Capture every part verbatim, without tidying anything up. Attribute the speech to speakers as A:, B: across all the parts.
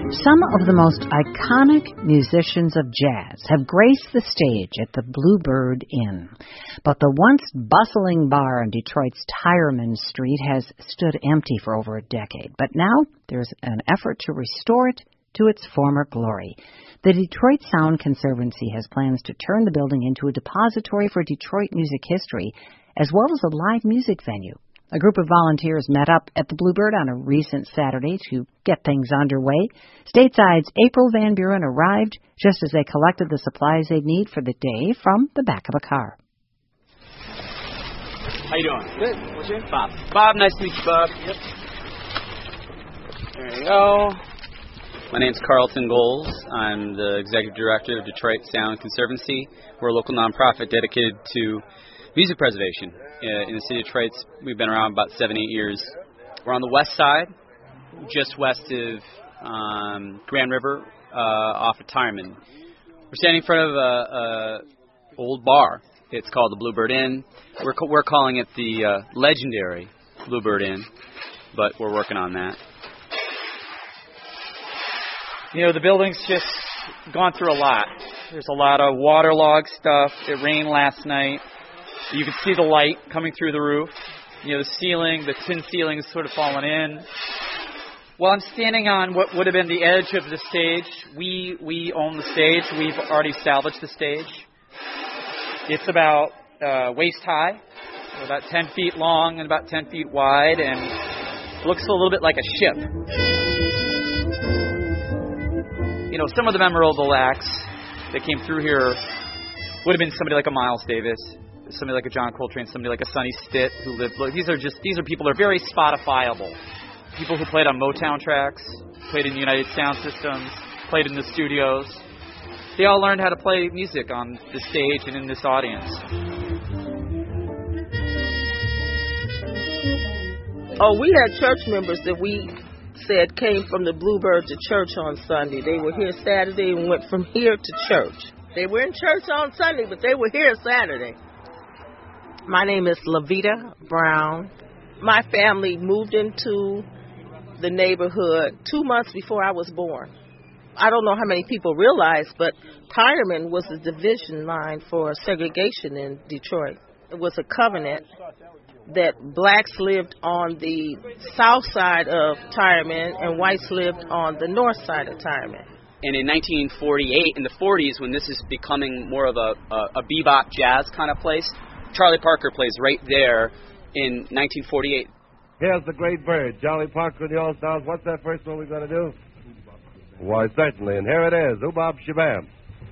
A: Some of the most iconic musicians of jazz have graced the stage at the Bluebird Inn. But the once bustling bar on Detroit's Tyreman Street has stood empty for over a decade. But now there's an effort to restore it to its former glory. The Detroit Sound Conservancy has plans to turn the building into a depository for Detroit music history, as well as a live music venue. A group of volunteers met up at the Bluebird on a recent Saturday to get things underway. Stateside's April Van Buren arrived just as they collected the supplies they'd need for the day from the back of a car.
B: How you doing?
C: Good. What's your name?
B: Bob. Bob, nice to meet you, Bob.
C: Yep.
B: There you go. My name's Carlton Goles. I'm the Executive Director of Detroit Sound Conservancy. We're a local nonprofit dedicated to music preservation. Uh, in the city of Detroit, we've been around about seven, eight years. We're on the west side, just west of um, Grand River, uh, off of Tyreman. We're standing in front of a, a old bar. It's called the Bluebird Inn. We're ca- we're calling it the uh, legendary Bluebird Inn, but we're working on that.
C: You know, the building's just gone through a lot. There's a lot of waterlogged stuff. It rained last night. You can see the light coming through the roof. You know, the ceiling, the tin ceiling is sort of fallen in. Well, I'm standing on what would have been the edge of the stage. We we own the stage. We've already salvaged the stage. It's about uh, waist high, about ten feet long and about ten feet wide, and looks a little bit like a ship. You know, some of the memorable acts that came through here would have been somebody like a Miles Davis, somebody like a John Coltrane, somebody like a Sonny Stitt who lived. Look, these are just these are people that are very Spotifyable. People who played on Motown tracks, played in United Sound Systems, played in the studios. They all learned how to play music on the stage and in this audience.
D: Oh, we had church members that we said came from the Bluebird to church on Sunday. They were here Saturday and went from here to church. They were in church on Sunday, but they were here Saturday. My name is Lavita Brown. My family moved into the neighborhood two months before I was born. I don't know how many people realize, but Tyreman was the division line for segregation in Detroit. It was a covenant that blacks lived on the south side of Tyreman and whites lived on the north side of Tyreman.
B: And in nineteen forty-eight, in the forties, when this is becoming more of a, a, a bebop jazz kind of place, Charlie Parker plays right there in nineteen forty-eight.
E: Here's the great bird, Charlie Parker and the All-Stars. What's that first one we're going to do? Why, certainly, and here it is, Oobab Shabam.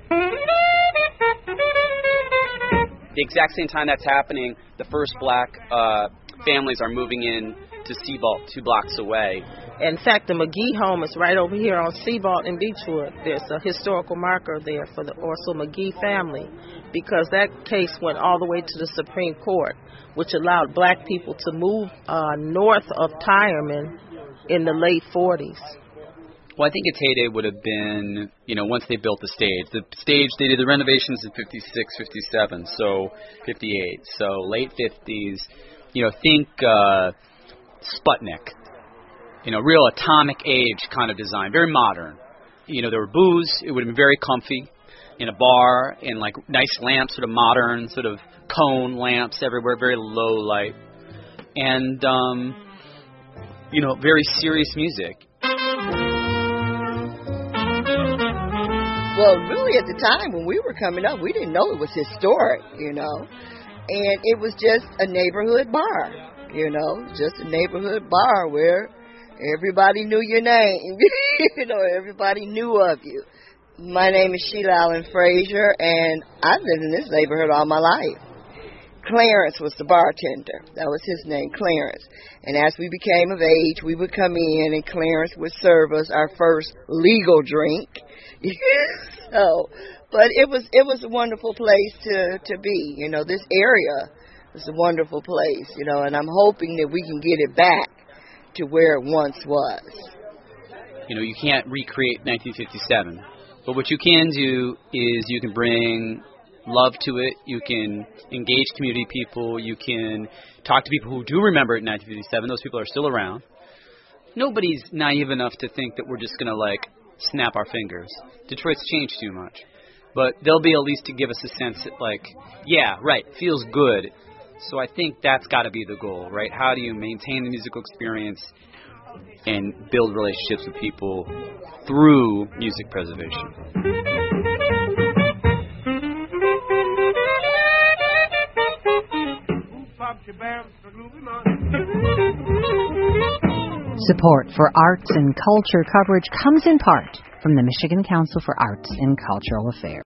B: The exact same time that's happening, the first black uh, families are moving in to Seabolt, two blocks away.
D: In fact, the McGee home is right over here on Seabolt and Beechwood. There's a historical marker there for the Orso McGee family because that case went all the way to the Supreme Court, which allowed black people to move uh, north of Tyreman in the late forties.
B: Well, I think its heyday would have been, you know, once they built the stage. The stage, they did the renovations in fifty-six, fifty-seven, so fifty-eight. So late fifties, you know, think uh, Sputnik. You know, real atomic age kind of design, very modern. You know, there were booths. It would have been very comfy in a bar, and like nice lamps, sort of modern, sort of cone lamps everywhere, very low light. And, um, you know, very serious music.
F: Well, really, at the time when we were coming up, we didn't know it was historic, you know. And it was just a neighborhood bar, you know, just a neighborhood bar where everybody knew your name, you know, everybody knew of you. My name is Sheila Allen Frazier, and I've lived in this neighborhood all my life. Clarence was the bartender. That was his name, Clarence. And as we became of age, we would come in, and Clarence would serve us our first legal drink. So, but it was it was a wonderful place to, to be. You know, this area is a wonderful place, you know, and I'm hoping that we can get it back to where it once was.
B: You know, you can't recreate nineteen fifty-seven, but what you can do is you can bring love to it. You can engage community people. You can talk to people who do remember it in nineteen fifty-seven. Those people are still around. Nobody's naive enough to think that we're just going to, like, snap our fingers. Detroit's changed too much. But they'll be at least to give us a sense that, like, yeah, right, feels good. So I think that's got to be the goal, right? How do you maintain the musical experience and build relationships with people through music preservation?
A: Support for arts and culture coverage comes in part from the Michigan Council for Arts and Cultural Affairs.